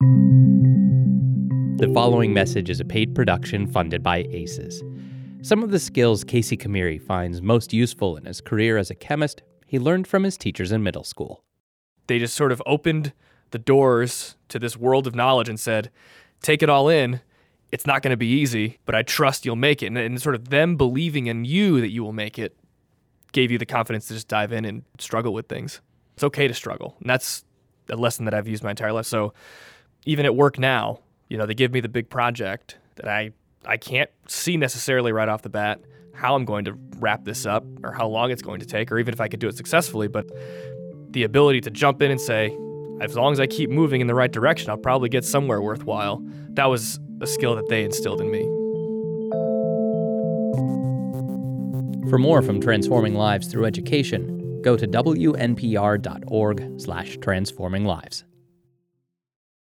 The following message is a paid production funded by ACES. Some of the skills Casey Kamiri finds most useful in his career as a chemist, he learned from his teachers in middle school. They just sort of opened the doors to this world of knowledge and said, take it all in. It's not going to be easy, but I trust you'll make it. And sort of them believing in you that you will make it gave you the confidence to just dive in and struggle with things. It's okay to struggle. And that's a lesson that I've used my entire life. So even at work now, they give me the big project that I can't see necessarily right off the bat how I'm going to wrap this up or how long it's going to take, or even if I could do it successfully. But the ability to jump in and say, as long as I keep moving in the right direction, I'll probably get somewhere worthwhile. That was a skill that they instilled in me. For more from Transforming Lives Through Education, go to wnpr.org/transforminglives.